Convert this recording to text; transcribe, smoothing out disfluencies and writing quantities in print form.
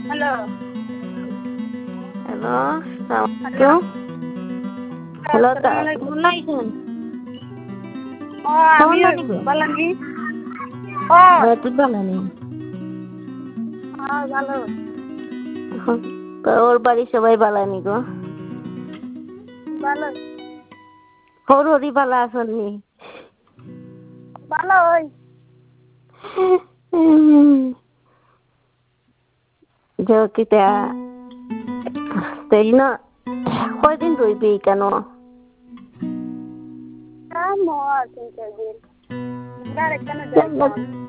hello hello hello আসসালামু hello তা আসসালামু আলাইকুম ফোন লাইছেন ও ফোন আমি লাগবে বালানি ও তুই বানানি ভালো তো ওর বাড়ি সবাই বালানি গো ভালো হর হরি বালা আসননি ভালো ওই কিতা তাই না কয়দিন রইবি কেন মর তিন চার দিন ডাইরেক্ট কেন যাই